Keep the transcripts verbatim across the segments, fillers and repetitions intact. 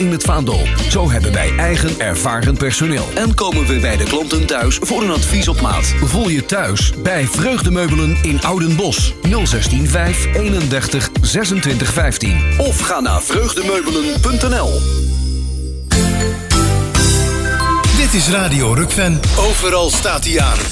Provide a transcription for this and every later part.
in het vaandel. Zo hebben wij eigen ervaren personeel. En komen we bij de klanten thuis voor een advies op maat. Voel je thuis bij Vreugdemeubelen in Oudenbosch. nul zestien vijf eenendertig zesentwintig vijftien. Of ga naar vreugdemeubelen punt n l. Dit is Radio Rukven. Overal staat hij aan.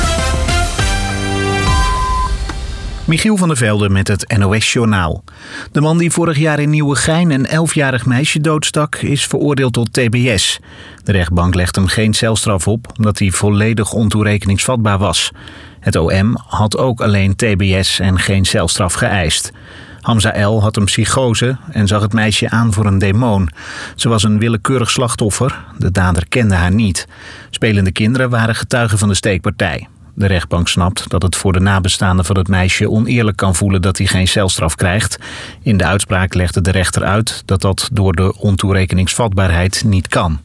Michiel van der Velde met het N O S-journaal. De man die vorig jaar in Nieuwegein een elfjarig meisje doodstak is veroordeeld tot T B S. De rechtbank legt hem geen celstraf op omdat hij volledig ontoerekeningsvatbaar was. Het O M had ook alleen T B S en geen celstraf geëist. Hamza L. had een psychose en zag het meisje aan voor een demon. Ze was een willekeurig slachtoffer. De dader kende haar niet. Spelende kinderen waren getuigen van de steekpartij. De rechtbank snapt dat het voor de nabestaanden van het meisje oneerlijk kan voelen dat hij geen celstraf krijgt. In de uitspraak legde de rechter uit dat dat door de ontoerekeningsvatbaarheid niet kan.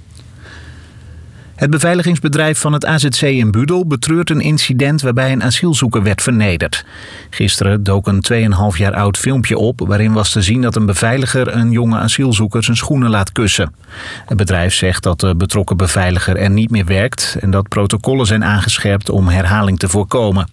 Het beveiligingsbedrijf van het A Z C in Budel betreurt een incident waarbij een asielzoeker werd vernederd. Gisteren dook een twee komma vijf jaar oud filmpje op waarin was te zien dat een beveiliger een jonge asielzoeker zijn schoenen laat kussen. Het bedrijf zegt dat de betrokken beveiliger er niet meer werkt en dat protocollen zijn aangescherpt om herhaling te voorkomen.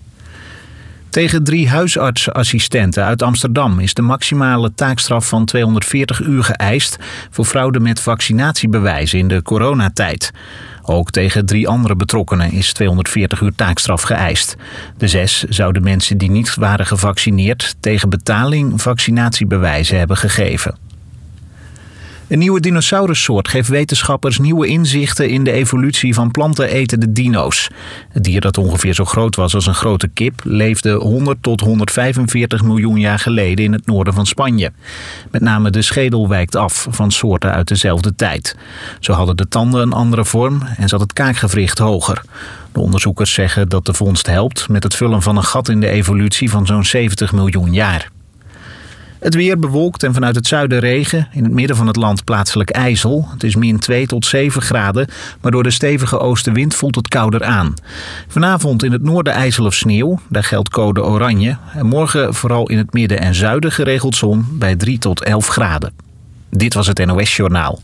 Tegen drie huisartsassistenten uit Amsterdam is de maximale taakstraf van tweehonderdveertig uur geëist voor fraude met vaccinatiebewijzen in de coronatijd. Ook tegen drie andere betrokkenen is tweehonderdveertig uur taakstraf geëist. De zes zouden mensen die niet waren gevaccineerd tegen betaling vaccinatiebewijzen hebben gegeven. Een nieuwe dinosaurussoort geeft wetenschappers nieuwe inzichten in de evolutie van plantenetende dino's. Het dier dat ongeveer zo groot was als een grote kip leefde honderd tot honderdvijfenveertig miljoen jaar geleden in het noorden van Spanje. Met name de schedel wijkt af van soorten uit dezelfde tijd. Zo hadden de tanden een andere vorm en zat het kaakgewricht hoger. De onderzoekers zeggen dat de vondst helpt met het vullen van een gat in de evolutie van zo'n zeventig miljoen jaar. Het weer bewolkt en vanuit het zuiden regen. In het midden van het land plaatselijk ijzel. Het is min twee tot zeven graden, maar door de stevige oostenwind voelt het kouder aan. Vanavond in het noorden ijzel of sneeuw, daar geldt code oranje. En morgen vooral in het midden en zuiden geregeld zon bij drie tot elf graden. Dit was het N O S-journaal.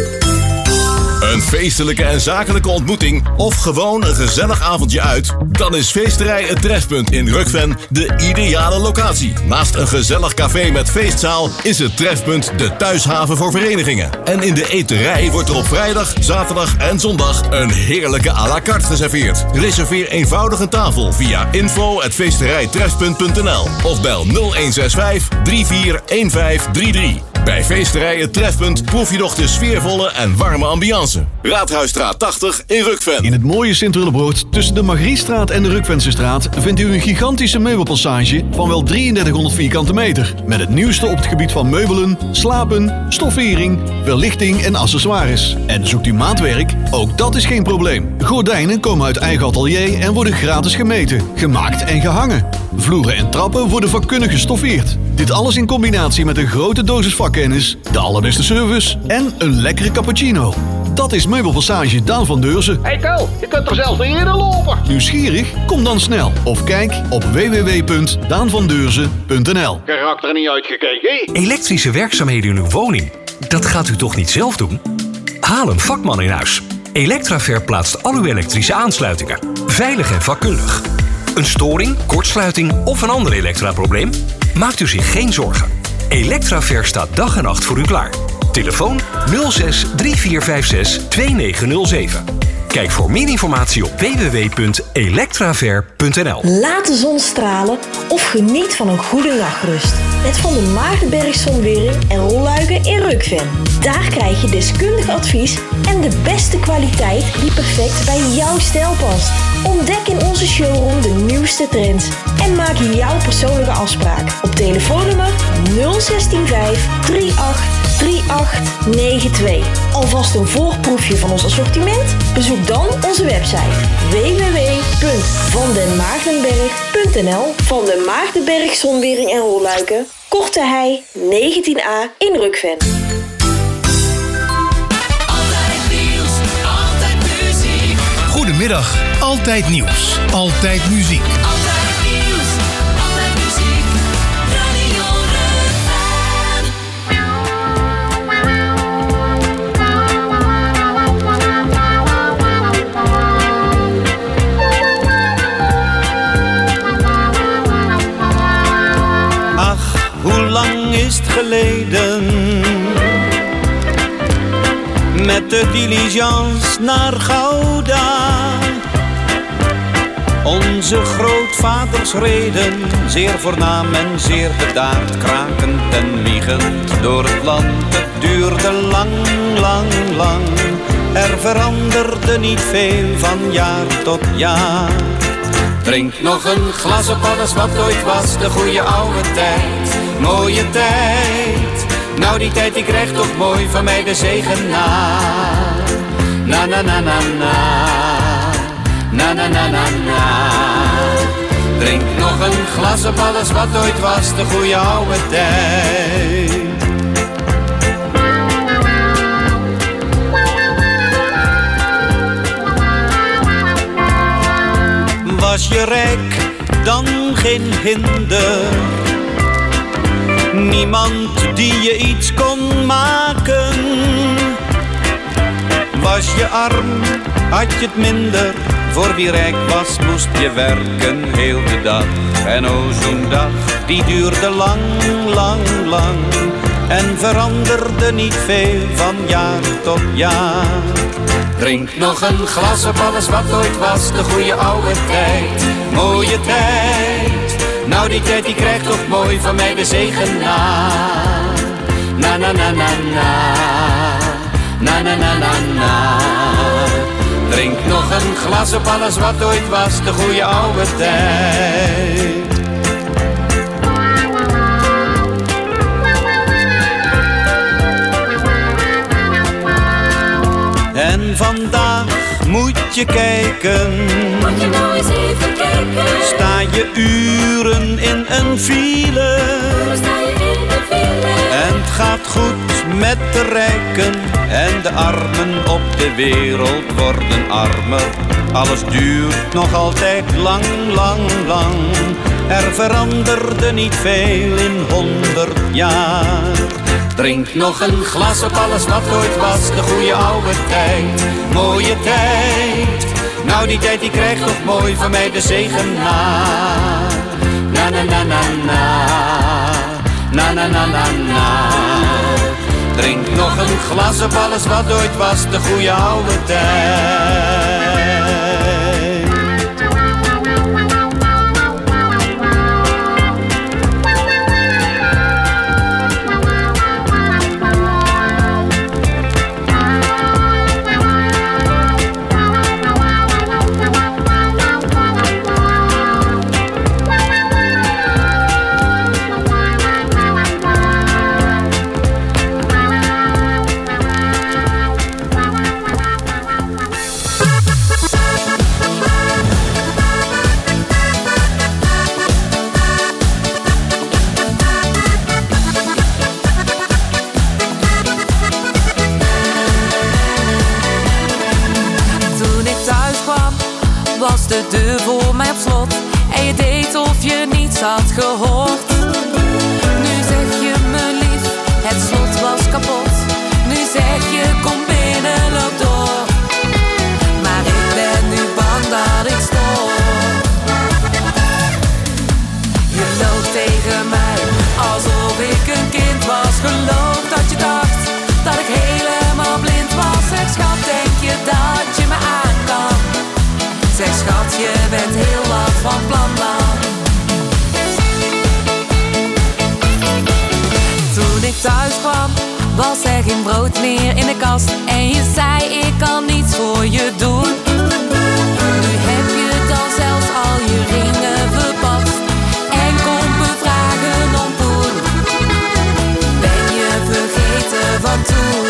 Een feestelijke en zakelijke ontmoeting of gewoon een gezellig avondje uit? Dan is Feesterij Het Trefpunt in Rukven de ideale locatie. Naast een gezellig café met feestzaal is het Trefpunt de thuishaven voor verenigingen. En in de eterij wordt er op vrijdag, zaterdag en zondag een heerlijke à la carte geserveerd. Reserveer eenvoudig een tafel via info at feesterijtrefpunt punt n l of bel nul een zes vijf drie vier een vijf drie drie. Bij Feesterij Het Trefpunt proef je nog de sfeervolle en warme ambiance. Raadhuisstraat tachtig in Rukven. In het mooie Sint-Willebroord tussen de Margriestraat en de Rukvensestraat vindt u een gigantische meubelpassage van wel drieëndertighonderd vierkante meter. Met het nieuwste op het gebied van meubelen, slapen, stoffering, verlichting en accessoires. En zoekt u maatwerk? Ook dat is geen probleem. Gordijnen komen uit eigen atelier en worden gratis gemeten, gemaakt en gehangen. Vloeren en trappen worden vakkundig gestoffeerd. Dit alles in combinatie met een grote dosis vakkennis, de allerbeste service en een lekkere cappuccino. Dat is Meubelpassage Daan van Deurzen. Hey Ko, je kunt er zelfs niet eerder lopen. Nieuwsgierig? Kom dan snel of kijk op w w w punt daan van deurzen punt n l. Karakter er niet uitgekeken. Elektrische werkzaamheden in uw woning, dat gaat u toch niet zelf doen? Haal een vakman in huis. Electraver plaatst al uw elektrische aansluitingen. Veilig en vakkundig. Een storing, kortsluiting of een ander elektraprobleem? Maakt u zich geen zorgen. Electraver staat dag en nacht voor u klaar. Telefoon nul zes drie vier vijf zes twee negen nul zeven. Kijk voor meer informatie op w w w punt electraver punt n l. Laat de zon stralen of geniet van een goede nachtrust. Met Van der Maartenberg Zonwering en Rolluiken in Rukven. Daar krijg je deskundig advies en de beste kwaliteit die perfect bij jouw stijl past. Ontdek in onze showroom de nieuwste trends en maak jouw persoonlijke afspraak op telefoonnummer nul een zes vijf drie acht drie acht negen twee. Alvast een voorproefje van ons assortiment? Bezoek dan onze website w w w punt van den maartenberg punt n l. Van den Maartenberg Zonwering en Rolluiken, Korte Hei negentien a in Rukven. Altijd nieuws, altijd muziek. Goedemiddag, altijd nieuws, altijd muziek. Altijd nieuws, altijd muziek. Radio Rukven. met de diligence naar Gouda. Onze grootvaders reden, zeer voornaam en zeer bedaard, krakend en wiegend door het land. Het duurde lang, lang, lang. Er veranderde niet veel van jaar tot jaar. Drink nog een glas op alles wat ooit was, de goede oude tijd, mooie tijd. Nou die tijd die krijgt toch mooi van mij de zegen na. Na na na na na, na na na na na. Drink nog een glas op alles wat ooit was, de goede oude tijd. Was je rijk, dan geen hinder. Niemand die je iets kon maken. Was je arm, had je het minder. Voor wie rijk was, moest je werken heel de dag. En o, zo'n dag, die duurde lang, lang, lang. En veranderde niet veel van jaar tot jaar. Drink nog een glas op alles wat ooit was, de goede oude tijd, mooie tijd. Nou die tijd die krijgt toch mooi van mij de zegen na. Na na na na na, na na na na na. Drink nog een glas op alles wat ooit was, de goede oude tijd. En vandaag moet je kijken. Moet je nou eens even kijken. Sta je uren in een file. Sta je in de file. En het gaat goed met de rijken. En de armen op de wereld worden armer. Alles duurt nog altijd lang, lang, lang. Er veranderde niet veel in honderd jaar. Drink nog een glas op alles wat ooit was, de goede oude tijd, mooie tijd. Nou die tijd die krijgt toch mooi van mij de zegen na. Na na na na na, na na na na na. Drink nog een glas op alles wat ooit was, de goede oude tijd. Was de deur voor mij op slot en je deed of je niets had gehoord. Nu zeg je me lief, het slot was kapot. Nu zeg je kom binnen, loop door. Maar ik ben nu bang dat ik stoor. Je loopt tegen mij alsof ik een kind was. Geloof dat je dacht dat ik helemaal blind was. Zeg schat, denk je dat je me aan kan? Zeg schat, je bent heel wat van plan dan. Toen ik thuis kwam, was er geen brood meer in de kast. En je zei ik kan niets voor je doen. Nu heb je dan zelfs al je ringen verpast. En kom me vragen om poen. Ben je vergeten van toen?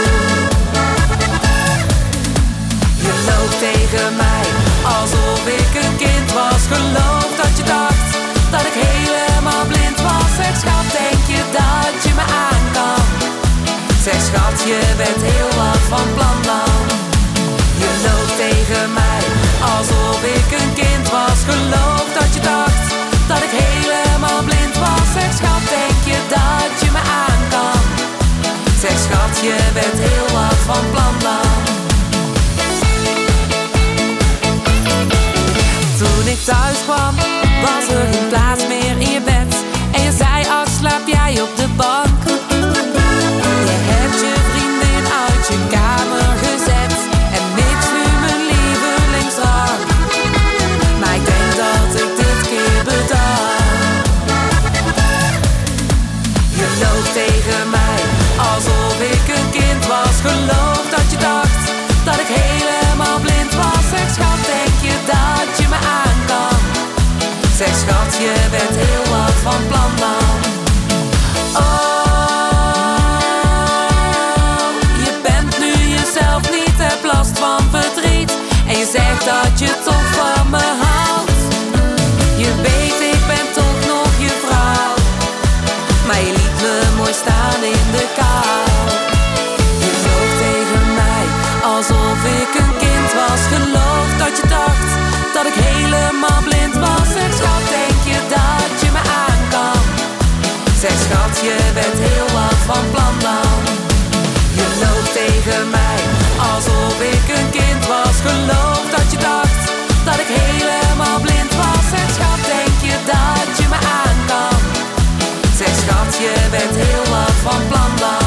Je loopt tegen mij alsof ik een kind was. Geloof dat je dacht dat ik helemaal blind was. Zeg schat, denk je dat je me aan kan? Zeg schat, je bent heel wat van plan dan. Je loopt tegen mij alsof ik een kind was. Geloof dat je dacht dat ik helemaal blind was. Zeg schat, denk je dat je me aan kan? Zeg schat, je bent heel wat van plan dan. Toen ik thuis kwam, was er geen plaats meer in je bed. En je zei, ach, slaap jij op de bank? Je hebt je vriendin uit je kamer gezet. geloof dat je dacht dat ik helemaal blind was. Zeg schat, denk je dat je me aan kan? Zeg schat, je bent heel wat van plan dan. Oh, je bent nu jezelf niet, heb last van verdriet. En je zegt dat je toch van me houdt. Je weet, ik ben toch nog je vrouw. Maar je liet me mooi staan in de kou. Je vloog tegen mij alsof ik een kind was. Geloof dat je dacht dat ik helemaal blind was. Zeg schat, denk je dat je me aan kan? Zeg schat, je bent heel wat van plan dan. Je loog tegen mij alsof ik een kind was. Geloof dat je dacht dat ik helemaal blind was. Zeg schat, denk je dat je me aan kan? Zeg schat, je bent heel wat van plan dan.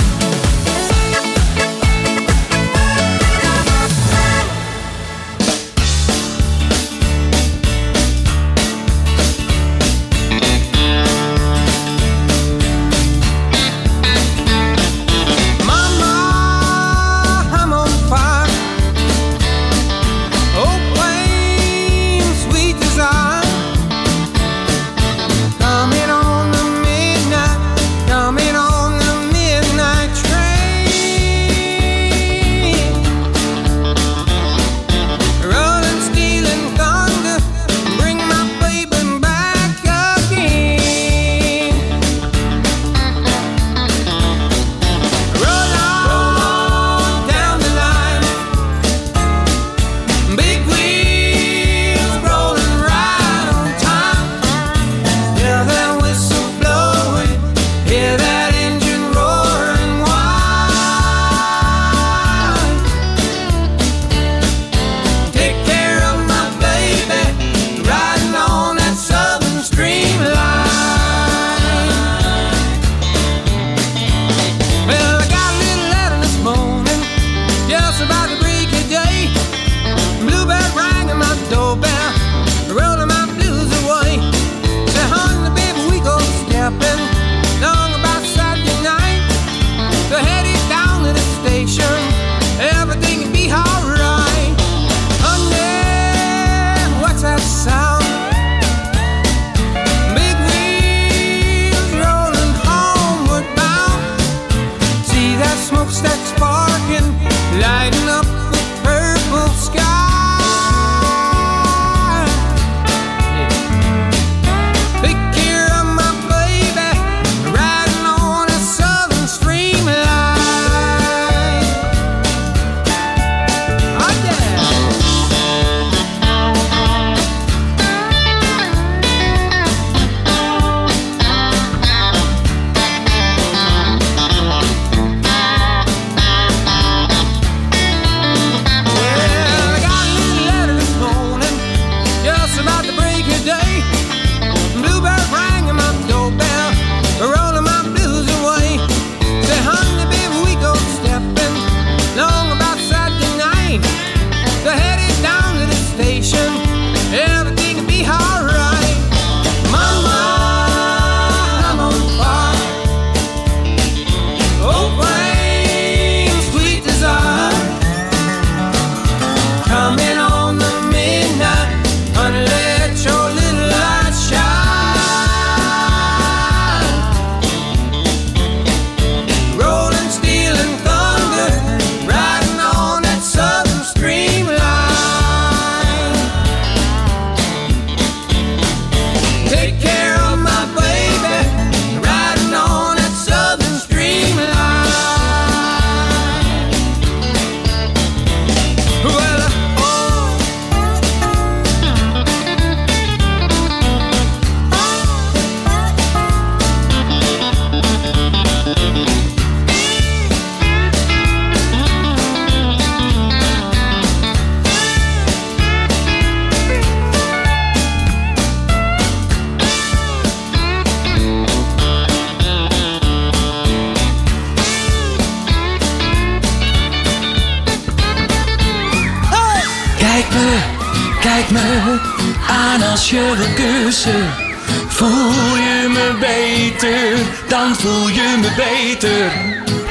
Kijk me aan als je wil kussen. Voel je me beter, dan voel je me beter.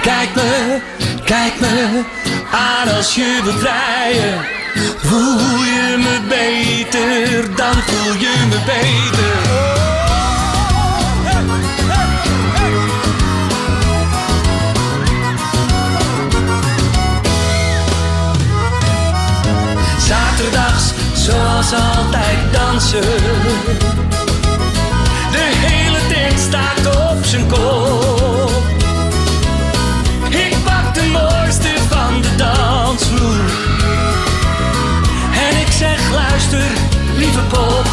Kijk me, kijk me aan als je wilt vrijen. Voel je me beter, dan voel je me beter. Zaterdags, zoals altijd dansen. De hele tent staat op zijn kop. Ik pak de mooiste van de dansvloer. En ik zeg luister, lieve pop.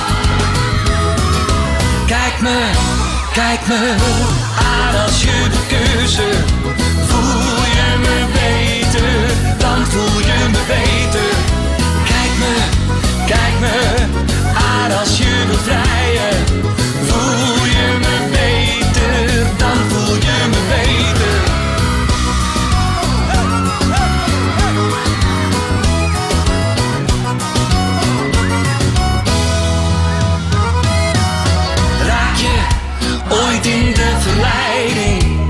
Kijk me, kijk me aan als je de keuze. Voel je me beter, dan voel je me beter. Kijk me, kijk me aan als je wilt vrijen. Voel je me beter, dan voel je me beter. Raak je ooit in de verleiding?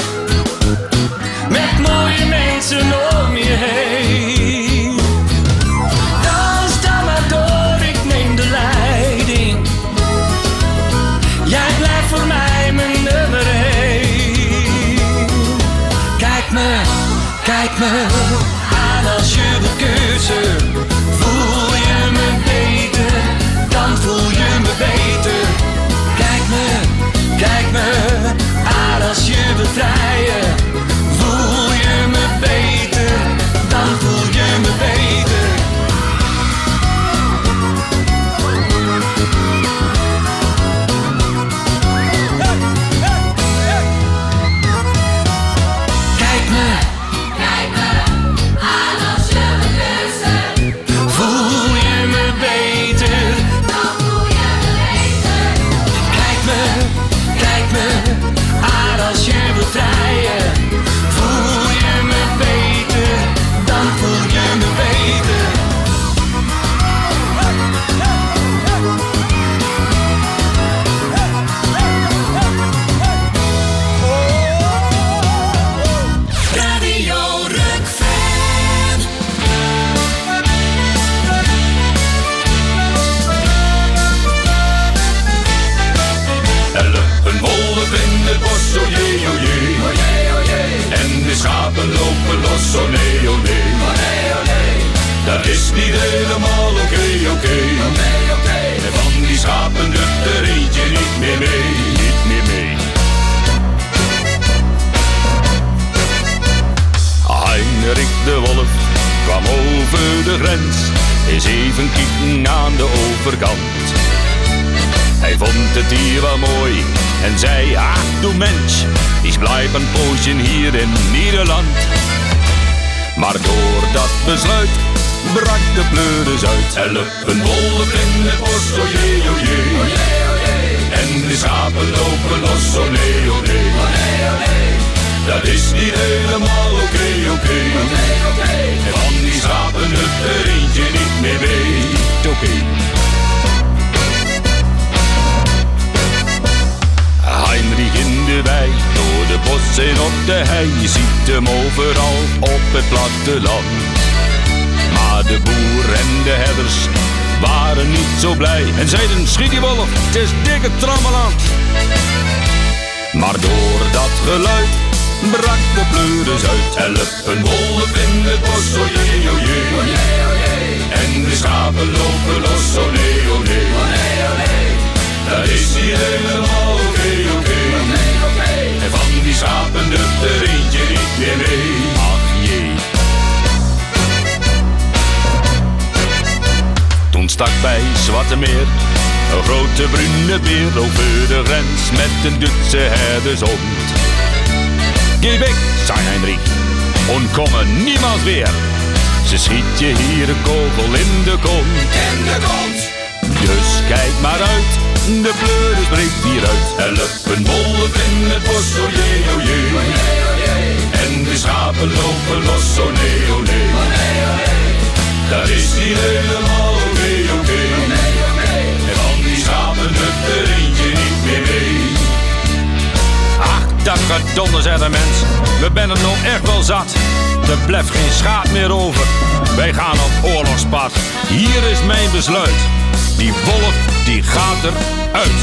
Met mooie mensen om je heen. Dans dan maar door, ik neem de leiding. Jij blijft voor mij mijn nummer één. Kijk me, kijk me aan als je de keuze. Voel je me beter, dan voel je me beter. Kijk me, kijk me aan als je wilt vrijen. Voel je me beter, dan voel je me beter. Kijk me, kijk me aan als je wilt kussen. Voel je me beter, dan voel je me beter. Kijk me, kijk me aan als je wilt vrijen. Voel je me beter, dan voel je me beter. Radio Rukven. Een wolf in het bos, oh jee, oh jee. Oh jee, oh jee. En de schapen lopen los, oh nee, oh nee. Oh nee, oh nee. Dat is niet helemaal oké, okay, oké. Okay. Okay, okay. En van die schapen doet er eentje niet meer mee, niet meer mee. Heinrich de wolf kwam over de grens, is even kieken aan de overkant. Hij vond het hier wel mooi en zei, ach du mens, ik blijf een poosje hier in Nederland. Maar door dat besluit brak de pleuris uit. Help een wolf in het bos, oh jee, oh jee. Oh jee, oh jee. En de schapen lopen los, oh nee, oh nee. Oh nee, oh nee. Dat is niet helemaal oké, okay, oké. Okay. Okay, okay. En van die schapen doet er eentje niet meer mee, oké. Okay. Heinrich in de wei, door de bossen op de hei. Je ziet hem overal op het platteland. Maar de boer en de herders waren niet zo blij en zeiden, schiet die wolf, het is dikke trammeland. Maar door dat geluid brak de pleuris uit. Help een wolf in het bos, oh jee, oh jee. Oh jee, oh jee. En de schapen lopen los, oh nee, oh nee. Oh nee, oh nee. Dat is niet helemaal oké, okay, oké. Okay. Okay, okay. En van die schapen doet er eentje niet meer mee. Ach jee. Toen stak bij Zwartemeer een grote brune beer over de grens met een Duitse herdershond. Geh weg, zei Heinrich, und komme niemals weer. Ze schiet je hier een kogel in de kont. In de kont. Dus kijk maar uit, de pleuris breekt hieruit. Help een wolf in het bos, oh jee, oh jee. Oh jee, oh jee. En de schapen lopen los, oh nee, oh nee. Oh nee, oh nee. Dat is niet helemaal oké, okay, oké. Okay. Oh nee, oh nee. En van die schapen doet er eentje niet meer mee. Ach, dat gaat donder, zei de mens. We zijn het nou echt wel zat. Er blijft geen schaat meer over. Wij gaan op oorlogspad. Hier is mijn besluit. Die wolf, die gaat eruit.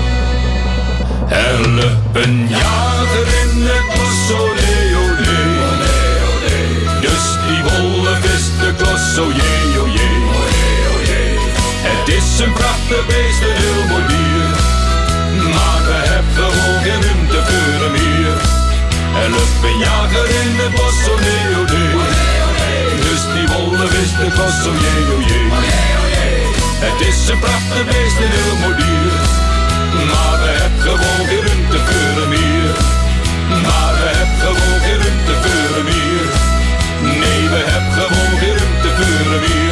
Er loopt een jager in het bos, olé, olé. Dus die wolf is de klos, oh jee, oh jee. Het is een prachtig beest, een heel mooi dier. Maar we hebben gewoon geen ruimte voor hem hier. Er loopt een jager in het bos, oh nee, oh nee. Dus die wolf is de klos, oh jee, oh jee. Het is een prachtig beest, een heel mooi dier. Maar we hebben gewoon geen ruimte voor hem hier. Maar we hebben gewoon geen ruimte voor hem hier. Nee, we hebben gewoon geen ruimte voor hem hier.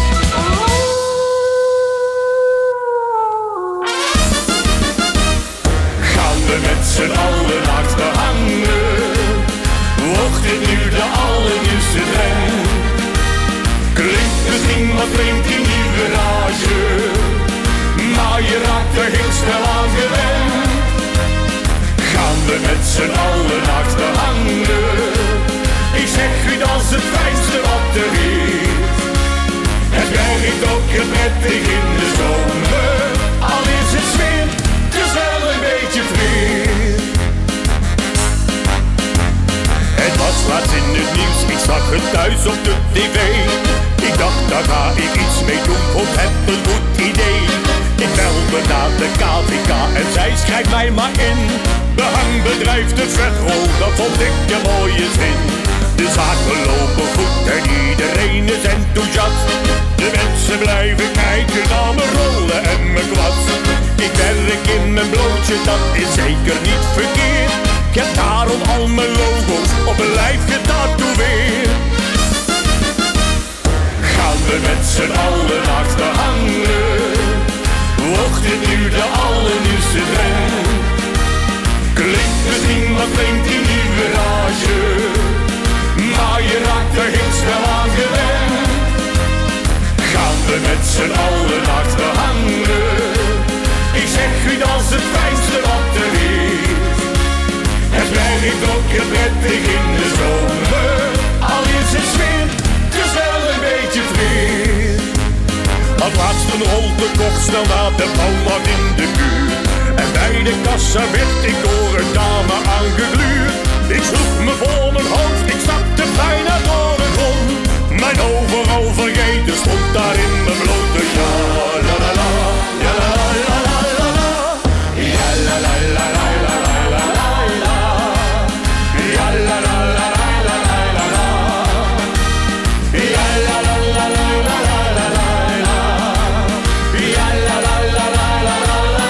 Gaan we met z'n allen achter hangen? Wordt dit nu de allernieuwste trend? Klinkt misschien wat vreemd in die garage, maar je raakt er heel snel aan gewend. Gaan we met z'n allen achter hangen? Ik zeg u, dat is het fijnste wat er is. Het werkt ook heel prettig in de zomer, al is het sfeer, het is wel een beetje fris. Het was laatst in het nieuws, ik zag het thuis op de tv. Ik dacht, daar ga ik iets mee doen, vond het een goed idee. Ik belde naar de K V K en zij schrijft mij maar in. Behangbedrijf de Vetrol, dat vond ik een mooie zin. De zaken lopen goed en iedereen is enthousiast. De mensen blijven kijken naar mijn rollen en mijn kwast. Ik werk in mijn blootje, dat is zeker niet verkeerd. Ik heb daarom al mijn logo's op mijn lijf getatoeëerd. Gaan we met z'n allen achter hangen? Wordt dit nu de allernieuwste trend? Klinkt misschien wat vreemd in die garage, maar je raakt er heel snel aan gewend. Gaan we met z'n allen achter hangen? Ik zeg u, dat is het fijnste wat er is. Het werkt ook heel prettig in de zomer, al is het sfeer, het is wel een beetje fris. Als laatst een rol gekocht, snel naar de bouwmarkt in de buurt. En bij de kassa werd ik door een dame aangegluurd. Ik sloeg me voor mijn hoofd, ik zakte bijna door de grond. Mijn overal vergeten stond daar in mijn blote ja la la la, ja la la la la la, ja la la la la la la la la, ja la la la la la la la, ja la la la la la la la, ja la la la la la la.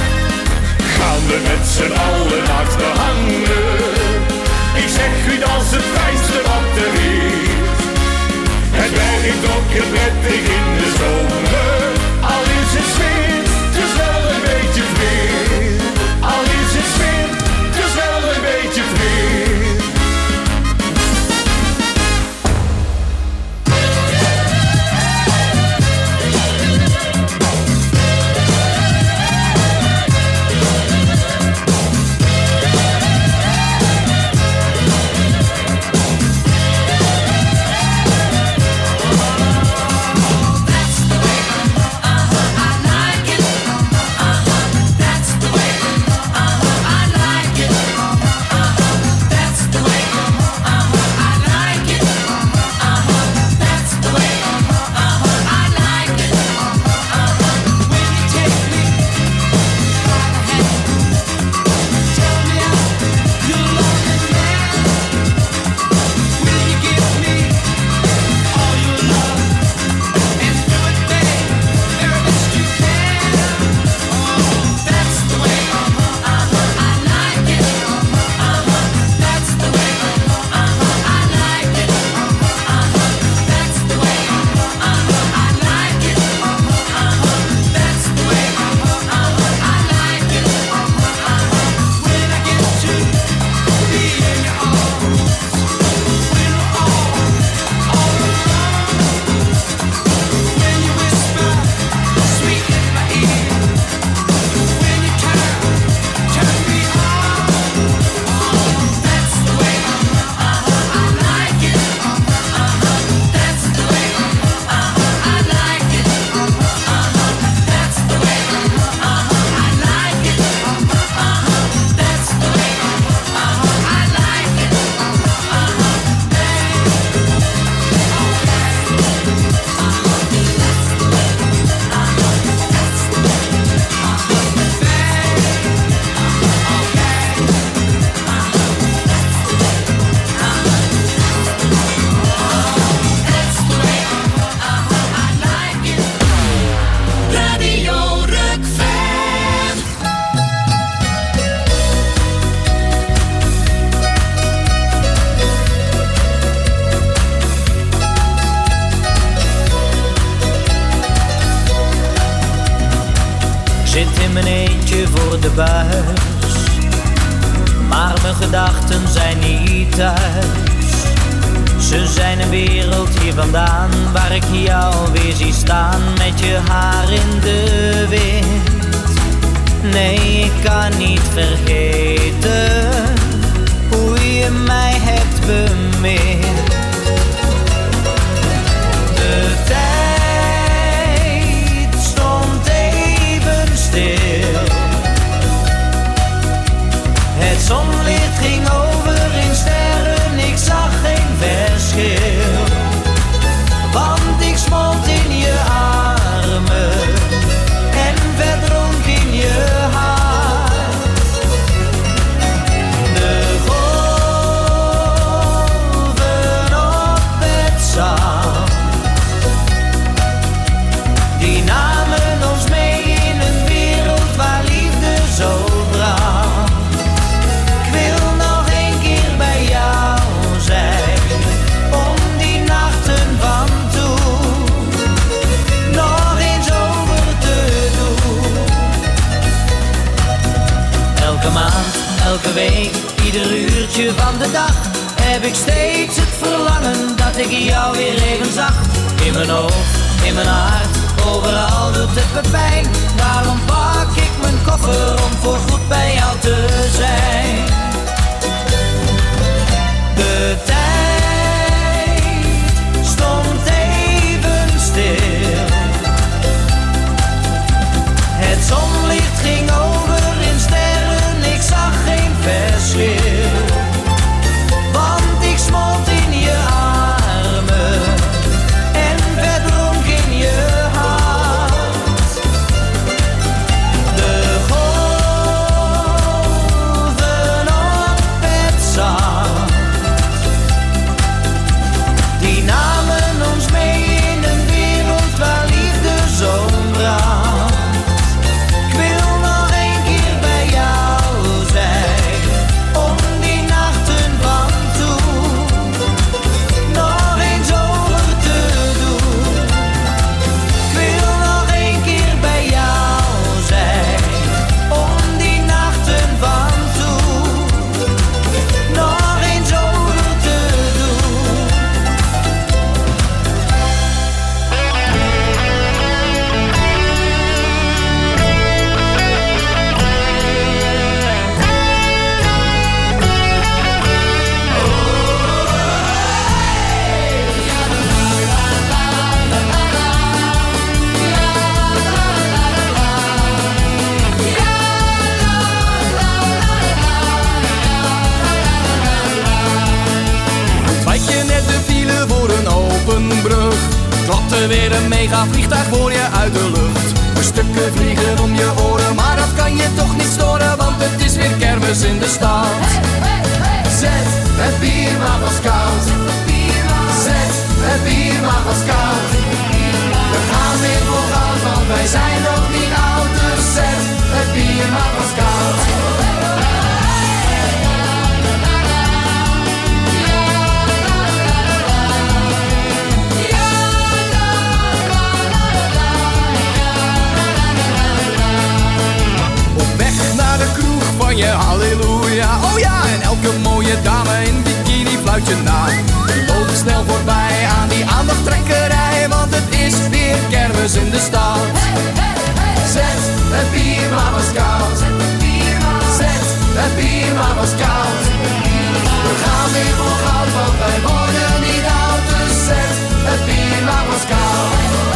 Gaan we met z'n allen achter hangen? Ik zeg u, dat is de buis. Maar mijn gedachten zijn niet thuis. Ze zijn een wereld hier vandaan, waar ik jou weer zie staan met je haar in de wind. Nee, ik kan niet vergeten hoe je mij hebt bemind. De tijd stond even stil. Het zonlicht ging over in sterren, ik zag geen verschil. Want ik smolt in je armen en verdronk in je hart. De golven op het zand, die namen ons mee in een wereld waar liefde zo brandt. Ik wil nog een keer bij jou zijn, om die nachten van toen nog eens over te doen. Elke maand, elke week, ieder uurtje van de dag heb ik steeds het verlangen dat ik jou weer even zag. In mijn oog, in mijn hart, overal doet het me pijn. Daarom pak ik mijn koffer om voorgoed bij jou te zijn. De tijd stond even stil. Het zonlicht ging over in sterren, ik zag geen verschil. Want ik smolt in je armen en verdronk in je hart. De golven op het zand, die namen ons mee in een wereld waar liefde zo brandt. Ik wil nog een keer bij jou zijn, om die nachten van toen nog eens over te doen. Ik wil nog een keer bij jou zijn, om die nachten van toen nog eens over te doen. Wijk je net de file voor een open brug, klapte weer een mega vliegtuig voor je uit de lucht. De stukken vliegen om je oren, maar dat kan je toch niet storen, want het is weer kermis in de stad. Zet het bier maar was koud. Zet het bier maar was koud. We gaan weer voor goud, want wij zijn nog niet oud. Dus zet het bier maar was koud. Op weg naar de kroeg van je halleluja. Oh ja, en elke mooie dame in bikini fluit je na. We lopen snel voorbij aan die aandachttrekkerij, want het is weer kermis in de stad. Zet het bier maar was koud. Zet het bier maar was koud. We gaan weer voor goud, want wij worden niet oud. Dus zet het bier maar was koud.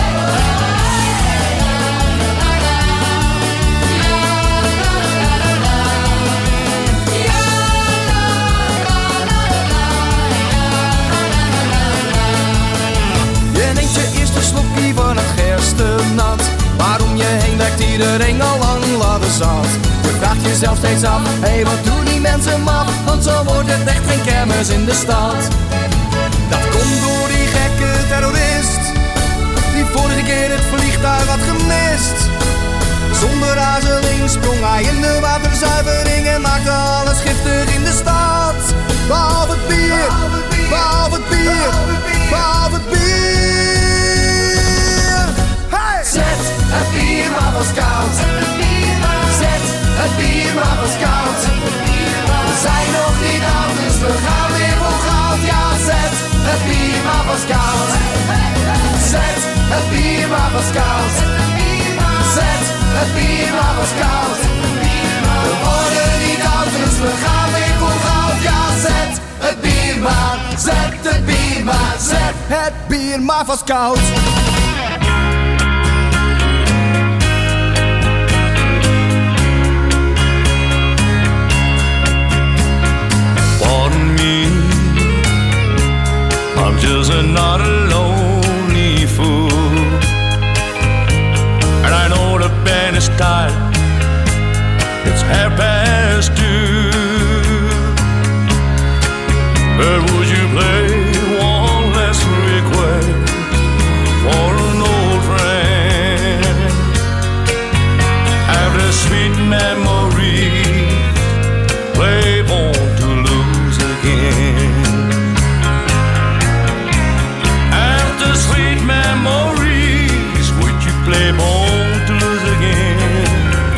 Je neemt je eerste slokje van het gerstenat. Waarom je heen lijkt iedereen al lang laden zat. Je vraagt jezelf steeds af, hé hey, wat doen die mensen maf? Want zo wordt het echt geen kermis in de stad. Dat komt door die gekke terrorist, die vorige keer het vliegtuig had gemist. Zonder aarzeling sprong hij in de waterzuivering en maakte alles giftig in de stad. Behalve het bier, behalve het bier, behalve het bier. Hey! Zet het bier maar was koud. Zet het bier vast koud. Zet het bier maar vast koud. We worden niet oud, dus we gaan weer voor goud. Ja, zet het bier maar, zet het bier maar, zet het bier maar vast koud. Pardon me, I'm just not a lonely fool. And I know the band is tired, it's half past two. But would you play one last request for an old friend? After sweet memories, play Born to Lose again. After sweet memories, would you play Born to Lose again?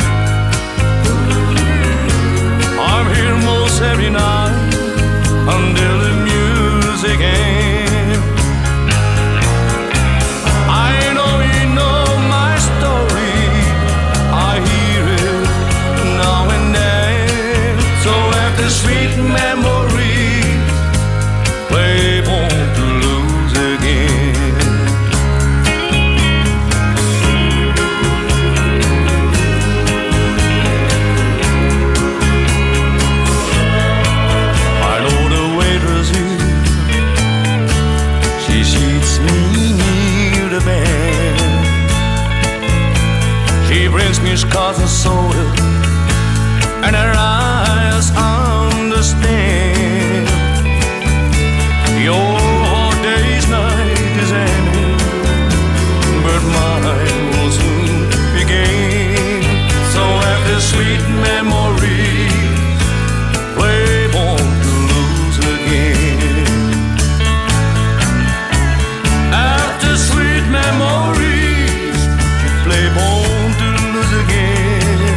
I'm here most every night until the music ends. I know you know my story, I hear it now and then. So after sweet memories, play Born to Lose again. I know the waitress here, she seats me near the bed. She brings me scotch and soda, and her eyes understand. Your hard day's night is ending, but mine will soon begin. So after sweet memories, play Born to Lose again. After sweet memories, you play Born to Lose again.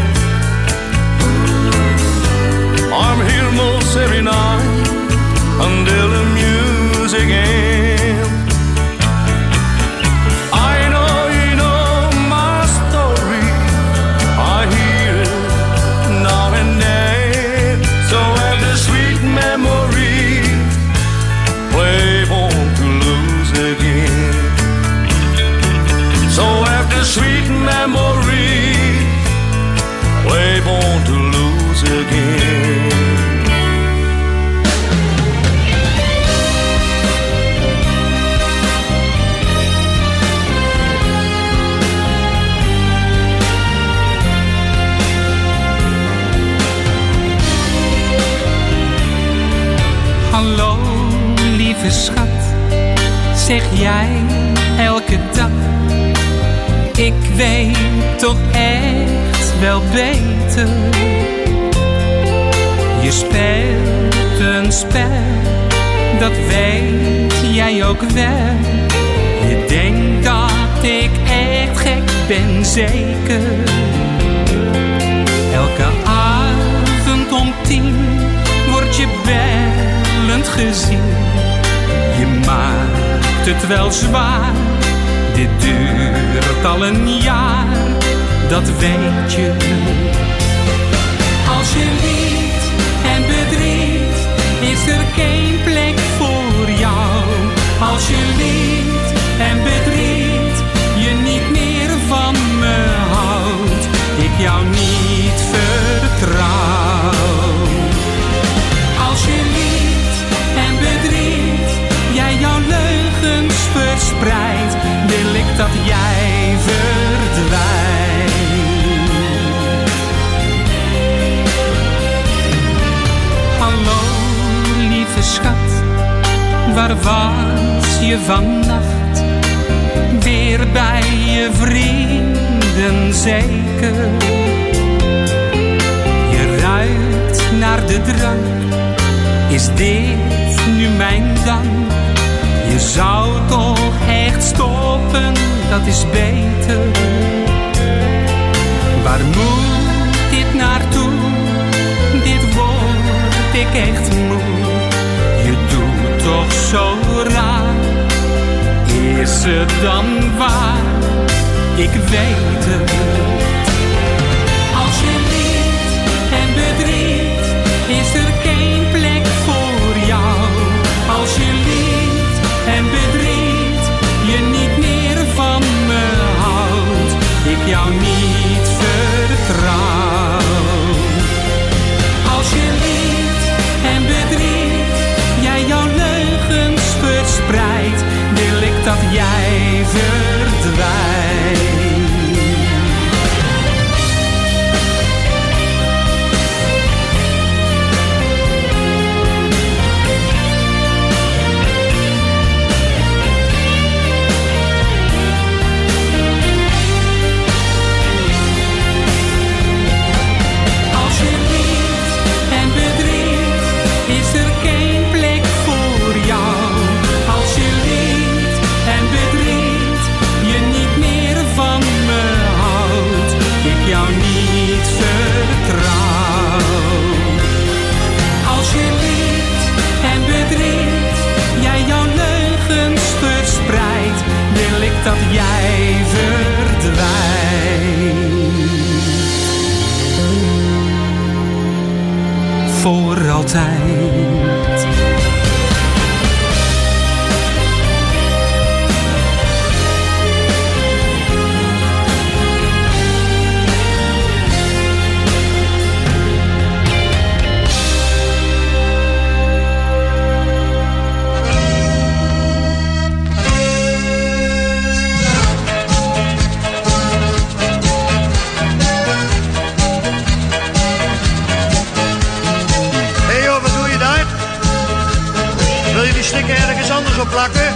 I'm here most every night until the music ends. I know you know my story, I hear it now and then. So after sweet memories, play Born to Lose again. So after sweet memories, play Born to Lose again. Hallo, lieve schat, zeg jij elke dag. Ik weet toch echt wel beter. Je speelt een spel, dat weet jij ook wel. Je denkt dat ik echt gek ben, zeker. Elke avond om tien word je bellend gezien. Je maakt het wel zwaar, dit duurt al een jaar, dat weet je. Als je liegt en bedriegt, is er geen plek voor jou. Als je liegt en bedriegt, je niet meer van me houdt, ik jou niet vertrouw. Als je liegt en bedriegt, jij jouw leugens verspreidt, wil ik dat jij verdwijnt. Hallo, lieve schat, waar was je vannacht? Weer bij je vrienden zeker. Je ruikt naar de drank, is dit nu mijn dank? Je zou toch echt stoppen, dat is beter. Waar moet dit naartoe? Dit word ik echt moe. Je doet toch zo raar. Is het dan waar ik weet het. Als je liegt en bedriegt, is er geen plek voor jou. Als je liegt en bedriegt, je niet meer van me houdt, ik jou niet vertrouw. Als je liegt en bedriegt, jij jouw leugens verspreidt, wil ik dat jij verdwijnt. Dat jij verdwijnt voor altijd. Ergens anders op plakken.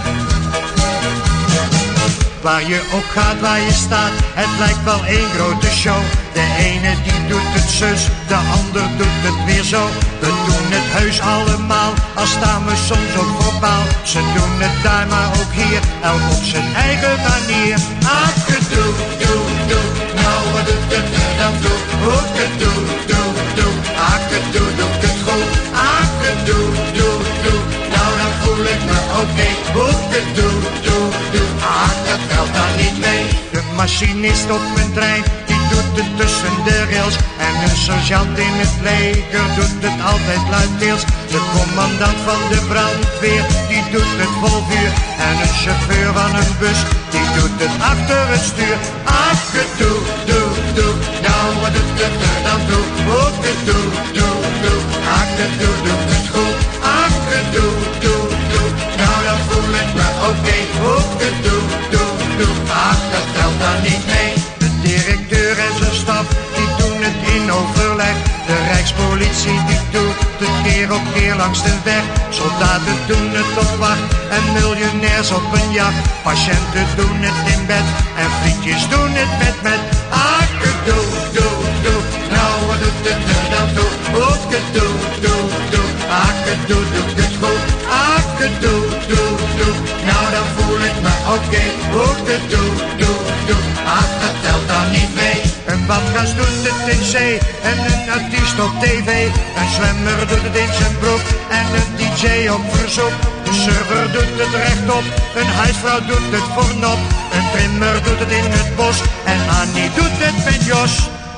Waar je ook gaat, waar je staat, het lijkt wel één grote show. De ene die doet het zus, de ander doet het weer zo. We doen het heus allemaal, al staan we soms ook voor paal. Ze doen het daar, maar ook hier, elk op zijn eigen manier. Ach, gedoe, doe, doe, nou wat doet het er dan toe? Ook gedoe, doe, doe, ach, gedoe, doe het goed. Ach, gedoe, doe, doe, nou dan voel ik me oké. Ook gedoe, doe, doe, ach, dat geldt dan niet mee. De machinist op mijn trein, die doet het tussen de rails. En een sergeant in het leger doet het altijd luidkeels. De commandant van de brandweer, die doet het vol vuur. En een chauffeur van een bus, die doet het achter het stuur. Ach, gedoe, doe, doe, nou wat doet het er dan toe? Ook gedoe, doe, doe, ach, gedoe, doe het goed. Ach, gedoe, doe, doe, nou dan voel ik me oké. Ook gedoe, doe, doe, ach, dat telt dan niet mee. De directeur en zijn staf, die doen het in overleg. De Rijkspolitie, die doet het keer op keer langs de weg. Soldaten doen het op wacht en miljonairs op een jacht. Patiënten doen het in bed en vriendjes doen het met met. Ah, gedoe, doe, doe, nou wat doet het er dan toe? Ook gedoe, doe, doe, ah, gedoe, doe het goed. Ah, gedoe, doe, doe, nou dan voel ik me oké. Ook gedoe, doe, doe, ah, dat telt dan niet mee. Een badgast doet het in zee en een artiest op tv. Een zwemmer doet het in zijn broek en een D J op verzoek. Een surfer doet het rechtop, een huisvrouw doet het voor nop. Een trimmer doet het in het bos en Annie doet het met Jos.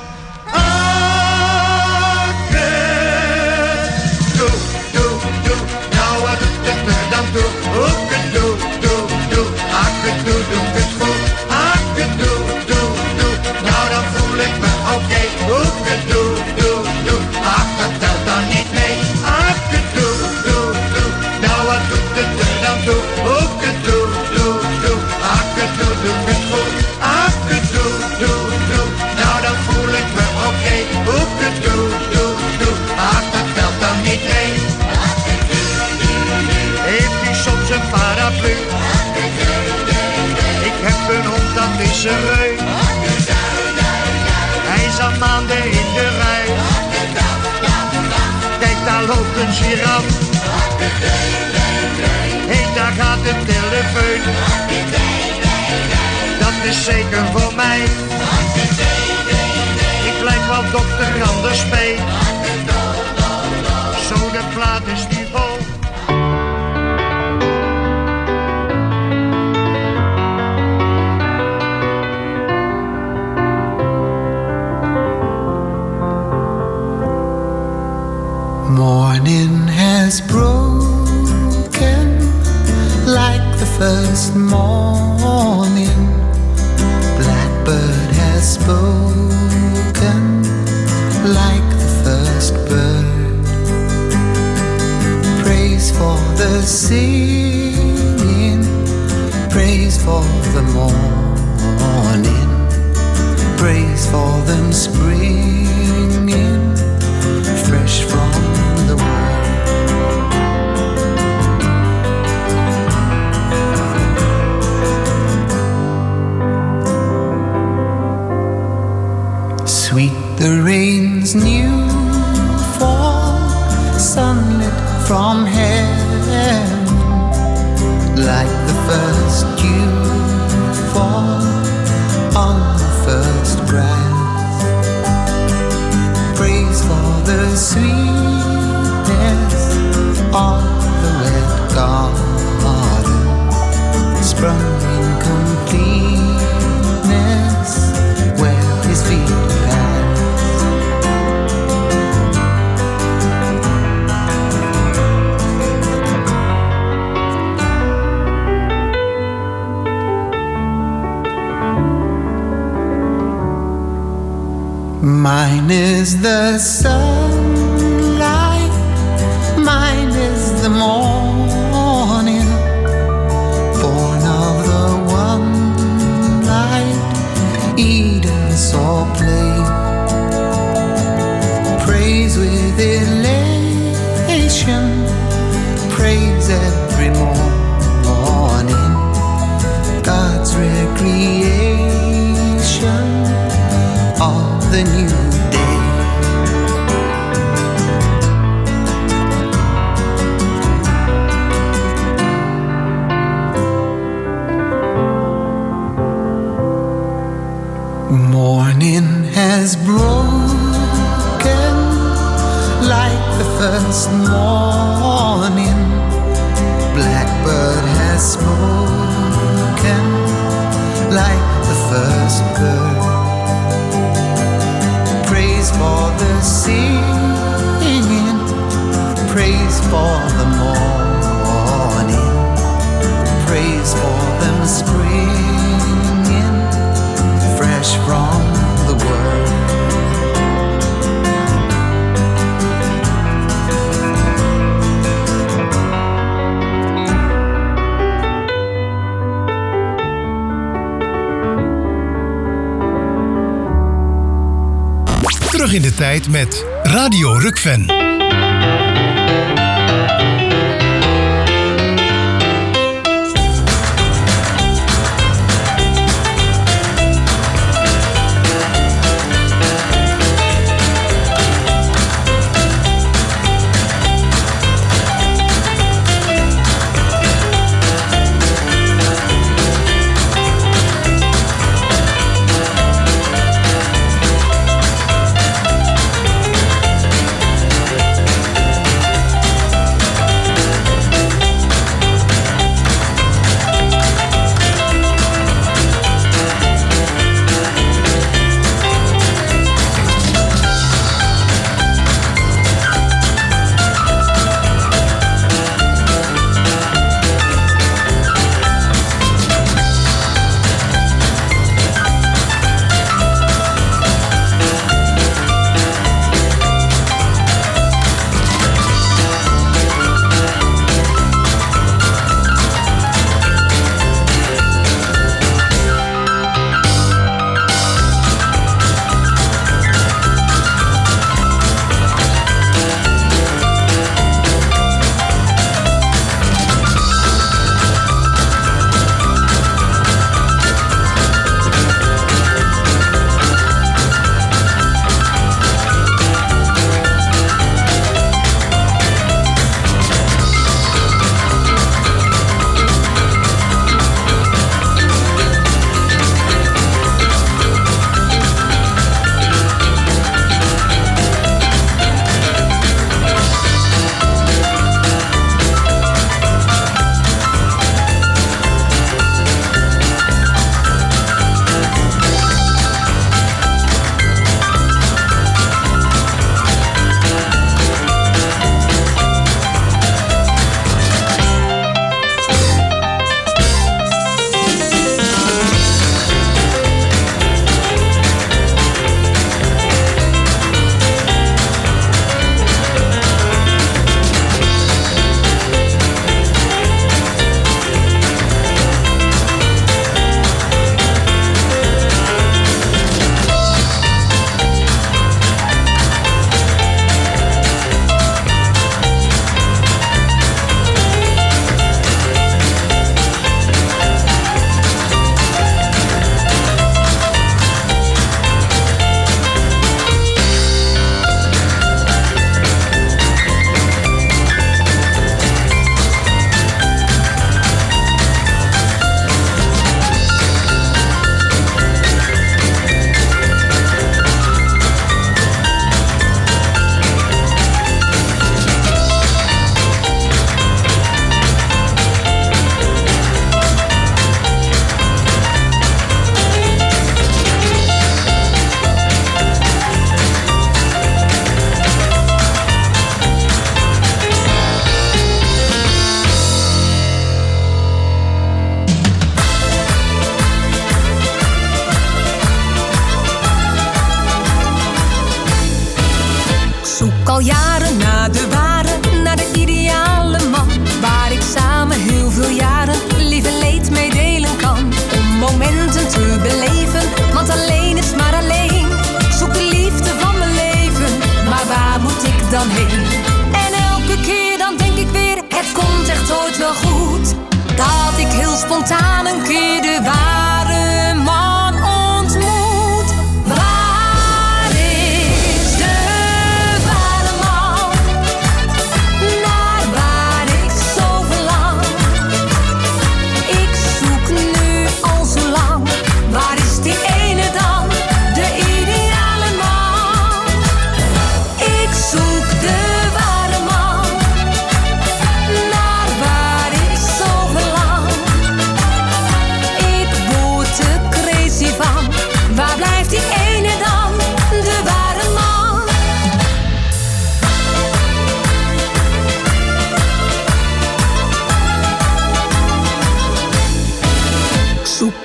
Doe, doe, doe, nou wat doet het er dan toe? Ook doe, doe, doe, ach, doe, doe het goed. Ach, doe, doe, doe, nou dan voel ik me oké. Ook doe, doe, doe, ach, dat telt dan niet mee. Ach, doe, doe, doe, nou wat doet het er dan toe? Ook doe, doe, doe, ach, doe, doe het goed. Ach, doe, doe, doe, nou dan voel ik me oké. Ook doe, doe, doe, ach, dat telt dan niet mee. Heeft u soms een paraplu? Ik heb een hond, dat is een reu. Hij is al maanden in de rij. Kijk, daar loopt een giraf. Hé, hey, daar gaat de telefoon. Dat is zeker voor mij. Ik lijk wel dokter Anders P. Zo, de plaat is nu vol. like the first morning. Blackbird has spoken like the first bird. Praise for the singing, praise for the morning, praise for them springing fresh from the world. Sweet the rain's new fall, sunlit from heaven, like the first dew fall on the first grass. Praise for the sweetness of the wet garden, sprung in completeness where his feet mine is the sunlight, mine is the morning, born of the one light Eden saw play. Praise with elation, praise every morning, God's recreation of the new day. Morning has broken like the first morning. Blackbird has spoken like the first bird. Praise for the singing, praise for the morning, praise for them springing fresh from the world. Terug in de tijd met Radio Rukven.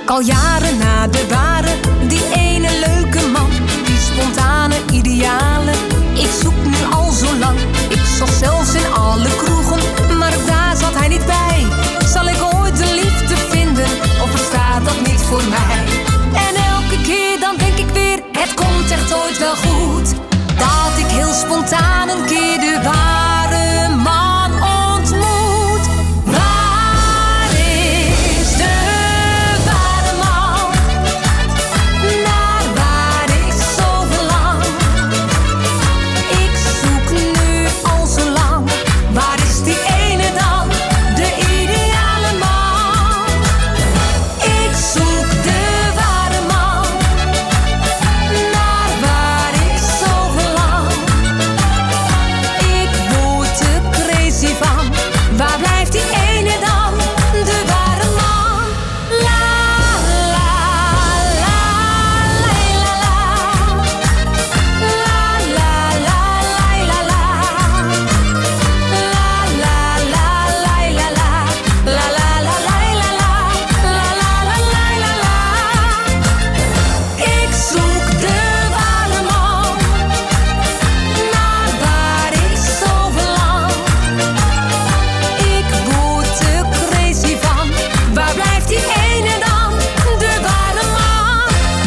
zoek al jaren naar de ware, die ene leuke man, die spontane idealen. Ik zoek nu al zo lang, ik zocht zelfs in alle kroegen, maar ook daar zat hij niet bij. Zal ik ooit de liefde vinden, of bestaat dat niet voor mij? En elke keer dan denk ik weer, het komt echt ooit wel goed, dat ik heel spontaan een keer de ware man ontmoet. Waar is de ware man? Naar waar ik zo verlang. Ik zoek nu al zo lang. Waar is die ene dan? De ideale man. Ik zoek de ware man. Naar waar ik zo verlang. Ik word er crazy van. Waar blijft die ene dan? De ware man. La la la la la la. La la la la la la. La la la la la la. La la la la la la. La la la la la la. Ik zoek de ware man. Naar waar ik zo verlang. Ik word er crazy van. Waar blijft die ene dan? De ware man.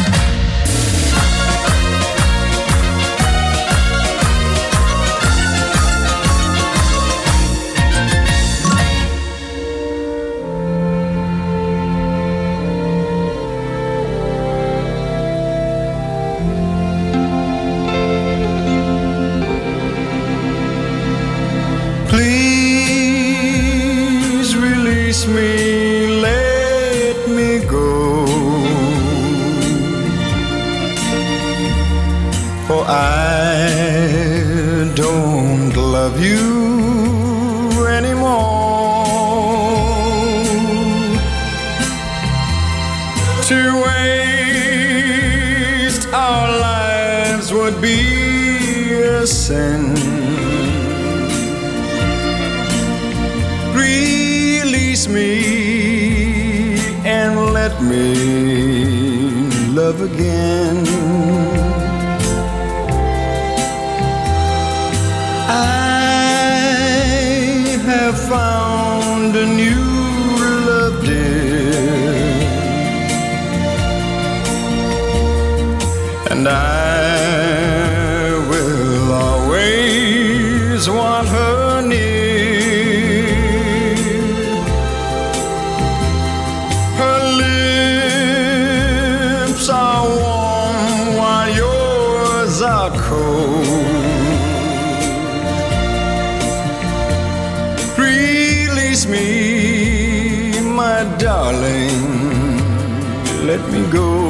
Please release me, let me go. For I don't love you anymore. To waste our lives would be a sin. Release me and let me love again. I have found a new love, dear, and I will always want her near. Her lips are warm while yours are cold. Release me, my darling, let me go.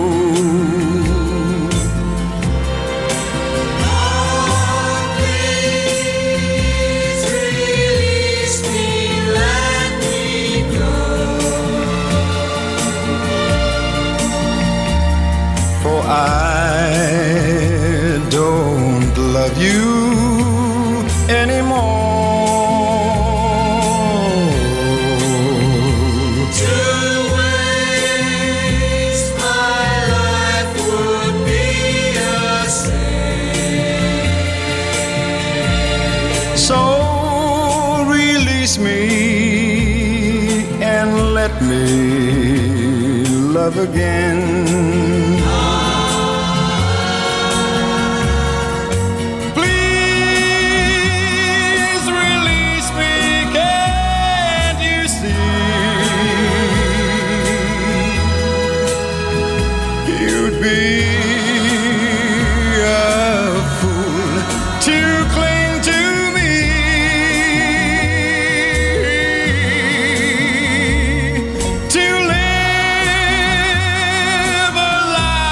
I don't love you anymore. To waste my life would be a sin. So release me and let me love again. Life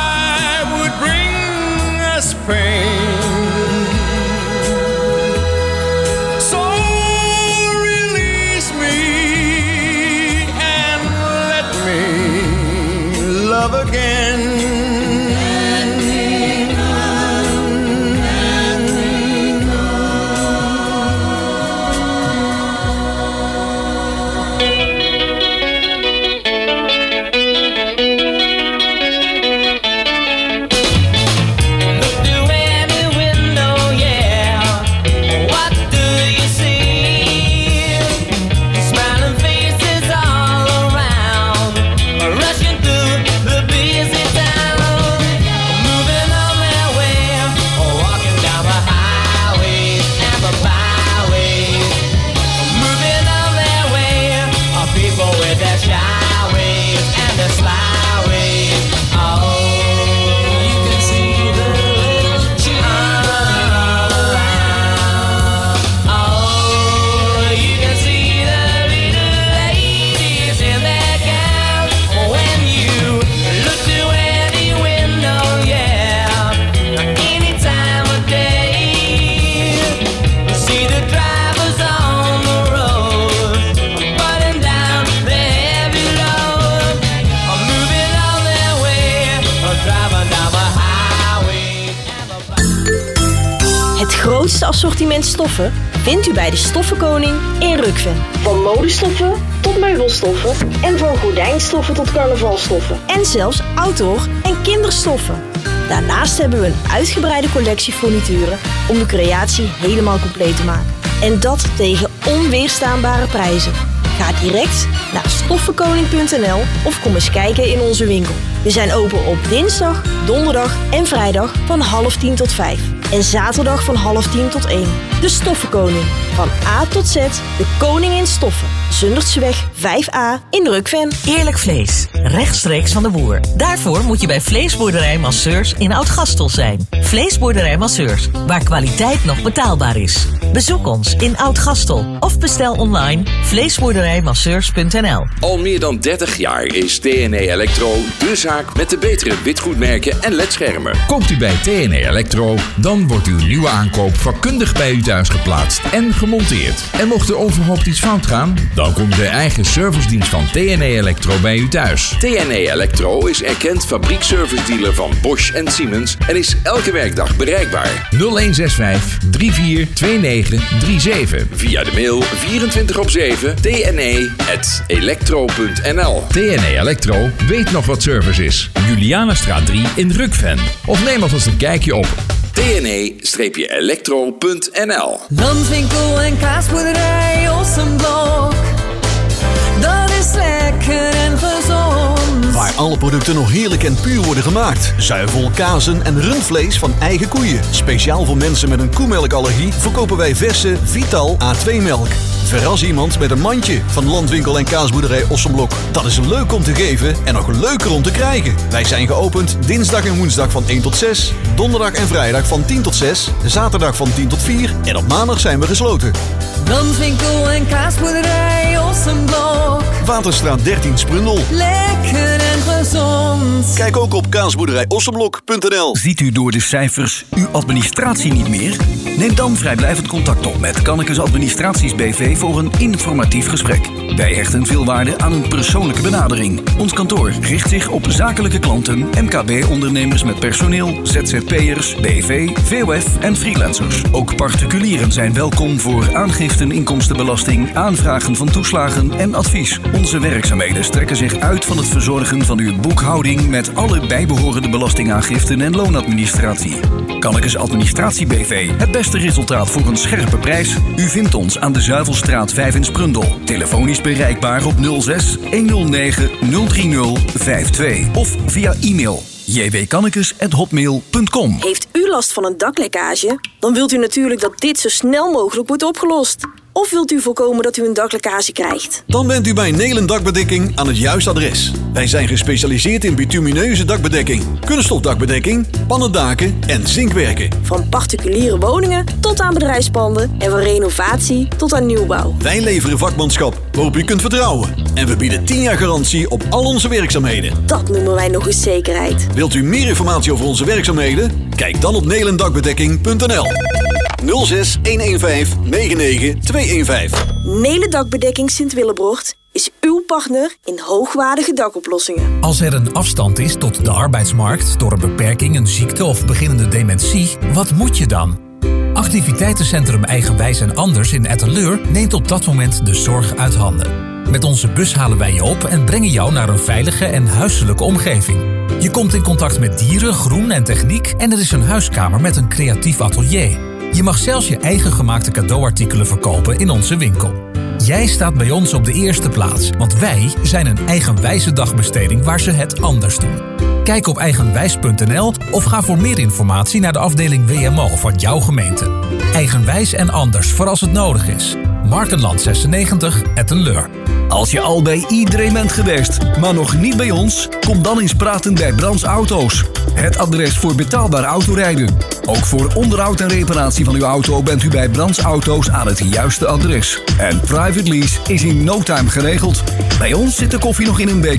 beste assortiment stoffen vindt u bij de Stoffenkoning in Rukven. Van modestoffen tot meubelstoffen en van gordijnstoffen tot carnavalstoffen. En zelfs outdoor- en kinderstoffen. Daarnaast hebben we een uitgebreide collectie furnituren om de creatie helemaal compleet te maken. En dat tegen onweerstaanbare prijzen. Ga direct naar stoffenkoning punt n l of kom eens kijken in onze winkel. We zijn open op dinsdag, donderdag en vrijdag van half tien tot vijf. En zaterdag van half tien tot één. De Stoffenkoning. Van A tot Z, de koning in stoffen. Zundertseweg vijf A in Rukven. Eerlijk vlees, rechtstreeks van de boer. Daarvoor moet je bij Vleesboerderij Masseurs in Oud-Gastel zijn. Vleesboerderij Masseurs, waar kwaliteit nog betaalbaar is. Bezoek ons in Oud-Gastel of bestel online vleesboerderij masseurs punt n l. Al meer dan dertig jaar is T N E Electro de zaak met de betere witgoedmerken en ledschermen. Komt u bij T N E Electro, dan wordt uw nieuwe aankoop vakkundig bij u thuis geplaatst en gemonteerd. En mocht er onverhoopt iets fout gaan, dan komt de eigen servicedienst van T N E Electro bij u thuis. T N E Electro is erkend fabriekservice-dealer van Bosch en Siemens en is elke werkdag bereikbaar. nul een zes vijf drie vier twee negen drie zeven. Via de mail vierentwintig op zeven t n e punt electro punt n l. T N E Electro weet nog wat service is. Julianastraat drie in Rukven. Of neem alvast een kijkje op T N E electro punt n l. Landwinkel en kaasboerderij Ossenblok. Dat is lekker en gezond. Waar alle producten nog heerlijk en puur worden gemaakt. Zuivel, kazen en rundvlees van eigen koeien. Speciaal voor mensen met een koemelkallergie verkopen wij verse Vital A twee melk. Verras iemand met een mandje van Landwinkel en kaasboerderij Ossenblok. Dat is leuk om te geven en nog leuker om te krijgen. Wij zijn geopend dinsdag en woensdag van één tot zes. Donderdag en vrijdag van tien tot zes. Zaterdag van tien tot vier. En op maandag zijn we gesloten. Landwinkel en kaasboerderij Ossenblok. Waterstraat dertien Sprundel. Lekker en gezond. Kijk ook op kaasboerderij ossenblok punt n l. Ziet u door de cijfers uw administratie niet meer? Neem dan vrijblijvend contact op met Kannekes Administraties B V voor een informatief gesprek. Wij hechten veel waarde aan een persoonlijke benadering. Ons kantoor richt zich op zakelijke klanten, M K B-ondernemers met personeel, Z Z P'ers, B V, V O F en freelancers. Ook particulieren zijn welkom voor aangiften, inkomstenbelasting, aanvragen van toeslagen en advies. Onze werkzaamheden strekken zich uit van het verzorgen van uw boekhouding met alle bijbehorende belastingaangiften en loonadministratie. Kannekes Administratie B V. Het beste resultaat voor een scherpe prijs? U vindt ons aan de Zuivelstraat vijf in Sprundel. Telefonisch bereikbaar op nul zes honderd negen nul drie nul vijf twee of via e-mail j w kannekes at hotmail punt com. Heeft u last van een daklekkage? Dan wilt u natuurlijk dat dit zo snel mogelijk wordt opgelost. Of wilt u voorkomen dat u een daklekkage krijgt? Dan bent u bij Nelen Dakbedekking aan het juiste adres. Wij zijn gespecialiseerd in bitumineuze dakbedekking, kunststofdakbedekking, pannendaken en zinkwerken. Van particuliere woningen tot aan bedrijfspanden en van renovatie tot aan nieuwbouw. Wij leveren vakmanschap waarop u kunt vertrouwen. En we bieden tien jaar garantie op al onze werkzaamheden. Dat noemen wij nog eens zekerheid. Wilt u meer informatie over onze werkzaamheden? Kijk dan op nelendakbedekking punt n l. nul zes een een vijf negen negen twee een vijf. Nelen Dakbedekking Sint-Willebrocht is uw partner in hoogwaardige dakoplossingen. Als er een afstand is tot de arbeidsmarkt door een beperking, een ziekte of beginnende dementie, wat moet je dan? Activiteitencentrum Eigenwijs en Anders in Etteleur neemt op dat moment de zorg uit handen. Met onze bus halen wij je op en brengen jou naar een veilige en huiselijke omgeving. Je komt in contact met dieren, groen en techniek en er is een huiskamer met een creatief atelier. Je mag zelfs je eigen gemaakte cadeauartikelen verkopen in onze winkel. Jij staat bij ons op de eerste plaats, want wij zijn een eigenwijze dagbesteding waar ze het anders doen. Kijk op eigenwijs punt n l of ga voor meer informatie naar de afdeling W M O van jouw gemeente. Eigenwijs en Anders voor als het nodig is. Markenland zesennegentig, Ettenleur. Als je al bij iedereen bent geweest, maar nog niet bij ons, kom dan eens praten bij Brands Auto's. Het adres voor betaalbaar autorijden. Ook voor onderhoud en reparatie van uw auto bent u bij Brands Auto's aan het juiste adres. En private lease is in no time geregeld. Bij ons zit de koffie nog in een beker.